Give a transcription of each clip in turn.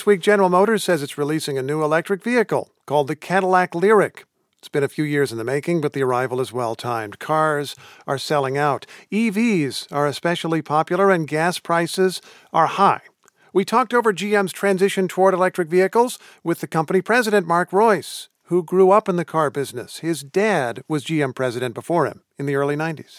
This week, General Motors says it's releasing a new electric vehicle called the Cadillac Lyriq. It's been a few years in the making, but the arrival is well-timed. Cars are selling out. EVs are especially popular, and gas prices are high. We talked over GM's transition toward electric vehicles with the company president, Mark Reuss, who grew up in the car business. His dad was GM president before him in the early 90s.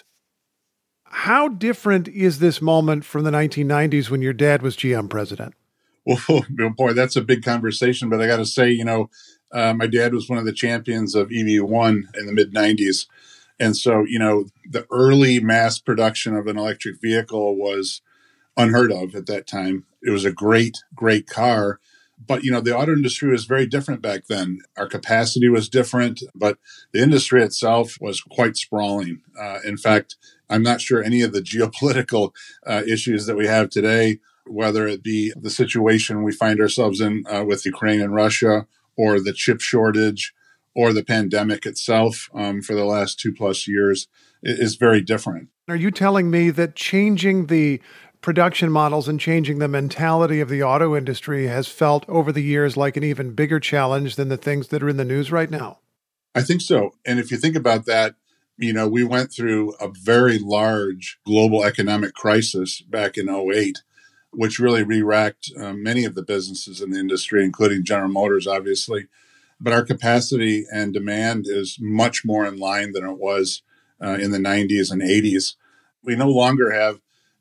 How different is this moment from the 1990s when your dad was GM president? Well, boy, that's a big conversation. But I got to say, my dad was one of the champions of EV1 in the mid-90s. And so, the early mass production of an electric vehicle was unheard of at that time. It was a great, great car. But, the auto industry was very different back then. Our capacity was different, but the industry itself was quite sprawling. In fact, I'm not sure any of the geopolitical issues that we have today, whether it be the situation we find ourselves in with Ukraine and Russia, or the chip shortage, or the pandemic itself for the last 2+ years, is very different. Are you telling me that changing the production models and changing the mentality of the auto industry has felt over the years like an even bigger challenge than the things that are in the news right now? I think so. And if you think about that, we went through a very large global economic crisis back in '08, which really re-racked many of the businesses in the industry, including General Motors, obviously. But our capacity and demand is much more in line than it was in the 90s and 80s. We no longer have,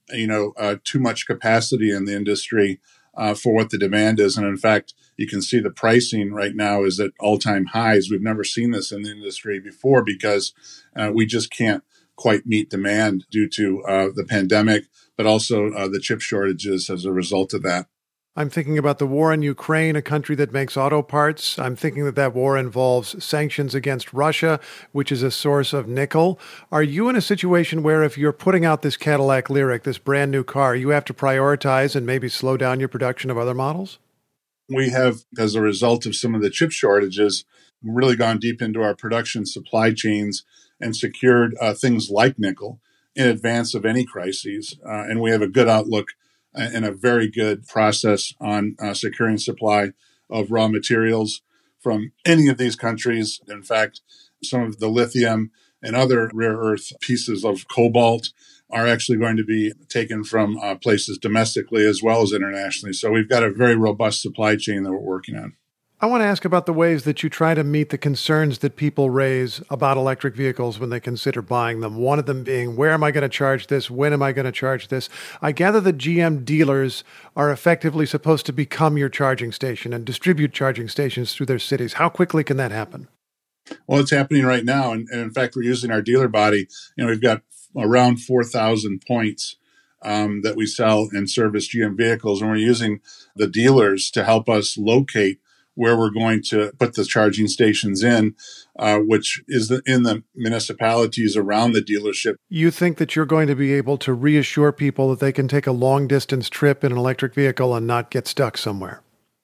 too much capacity in the industry for what the demand is. And in fact, you can see the pricing right now is at all-time highs. We've never seen this in the industry before because we just can't quite meet demand due to the pandemic, but also the chip shortages as a result of that. I'm thinking about the war in Ukraine, a country that makes auto parts. I'm thinking that war involves sanctions against Russia, which is a source of nickel. Are you in a situation where if you're putting out this Cadillac Lyriq, this brand new car, you have to prioritize and maybe slow down your production of other models? We have, as a result of some of the chip shortages, really gone deep into our production supply chains and secured things like nickel in advance of any crises. And we have a good outlook and a very good process on securing supply of raw materials from any of these countries. In fact, some of the lithium and other rare earth pieces of cobalt are actually going to be taken from places domestically as well as internationally. So we've got a very robust supply chain that we're working on. I want to ask about the ways that you try to meet the concerns that people raise about electric vehicles when they consider buying them. One of them being, where am I going to charge this? When am I going to charge this? I gather that GM dealers are effectively supposed to become your charging station and distribute charging stations through their cities. How quickly can that happen? Well, it's happening right now. And in fact, we're using our dealer body. We've got around 4,000 points that we sell and service GM vehicles. And we're using the dealers to help us locate where we're going to put the charging stations in, which is in the municipalities around the dealership. You think that you're going to be able to reassure people that they can take a long-distance trip in an electric vehicle and not get stuck somewhere?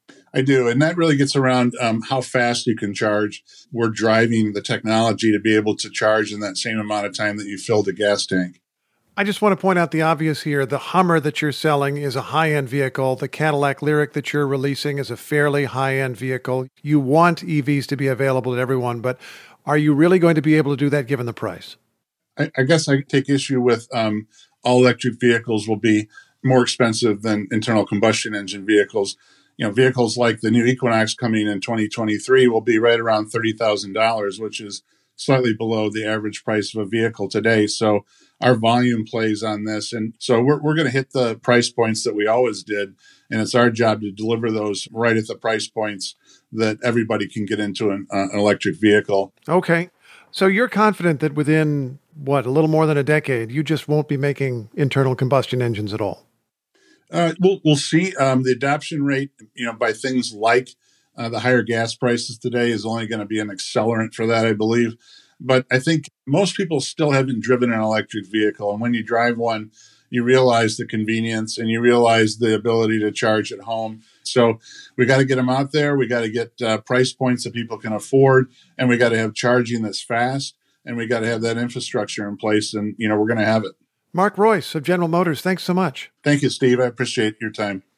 I do. And that really gets around how fast you can charge. We're driving the technology to be able to charge in that same amount of time that you filled a gas tank. I just want to point out the obvious here. The Hummer that you're selling is a high-end vehicle. The Cadillac Lyriq that you're releasing is a fairly high-end vehicle. You want EVs to be available to everyone, but are you really going to be able to do that given the price? I guess I take issue with all electric vehicles will be more expensive than internal combustion engine vehicles. Vehicles like the new Equinox coming in 2023 will be right around $30,000, which is slightly below the average price of a vehicle today. So our volume plays on this. And so we're going to hit the price points that we always did. And it's our job to deliver those right at the price points that everybody can get into an electric vehicle. Okay. So you're confident that within, a little more than a decade, you just won't be making internal combustion engines at all? We'll see. The adoption rate, by things like the higher gas prices today is only going to be an accelerant for that, I believe. But I think most people still haven't driven an electric vehicle. And when you drive one, you realize the convenience and you realize the ability to charge at home. So we got to get them out there. We got to get price points that people can afford. And we got to have charging that's fast. And we got to have that infrastructure in place. And, we're going to have it. Mark Reuss of General Motors, thanks so much. Thank you, Steve. I appreciate your time.